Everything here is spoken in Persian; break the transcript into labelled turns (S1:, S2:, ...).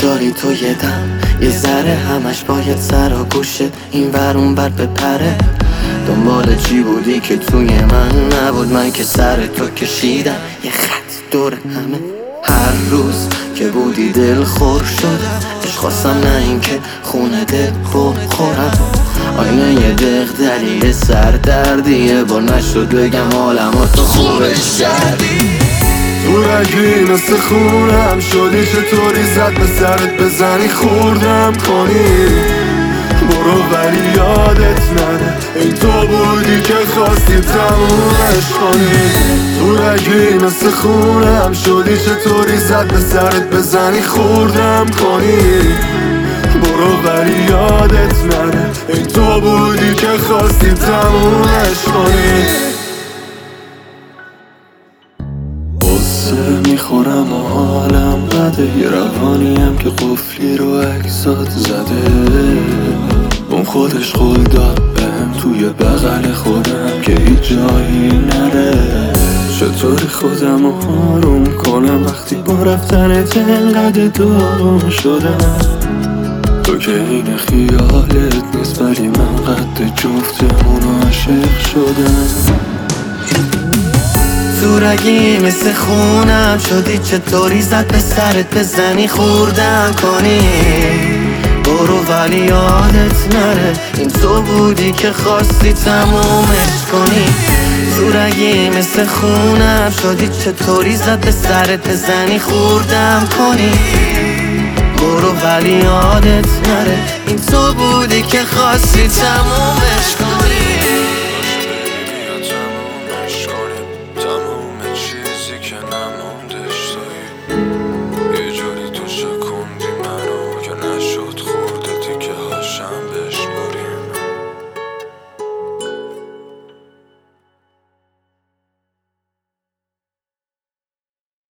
S1: داری تو یه دم یه ذره، همش باید سر و گوشت این ور اون ور بپره. دنبال چی بودی که توی من نبود؟ من که سر تو کشیدم یه خط دور همه. هر روز که بودی دل خور شدم، عشق خواستم نه این که خونه دل خورم. آینه یه دق دلیل سردردیه، با نشد بگم حالم تو خوبش کردی.
S2: تو رگی مثل خونم شدی، چطوری زد به سرت بزنی خوردم کنی. برو ولی یادت نره این تو بودی که خواستی تمومش کنی. تو رگی مثل خونم شدی، چطوری زد به سرت بزنی خوردم کنی. برو ولی یادت نره این تو بودی که خواستی تمومش کنی. قصه میخورم و حالم بده، یه روانیم که قفلی رو اکسات زده. اون خودش قول داد بهم توی بغل خودم که هیچ جایی نره. چطوری خودم رو آروم کنم وقتی با رفتنت انقدر دور شدم. تو که این خیالت نیست ولی من قد جفتمون عاشق شدم.
S1: تو رگی مثل خونم شدی، چطوری زد به سرت بزنی خوردم کنی. برو ولی یادت نره این تو بودی که خواستی تمومش کنی. تو رگی مثل خونم شدی، چطوری زد به سرت بزنی خوردم کنی. برو ولی یادت نره این تو بودی که خواستی تمومش کنی.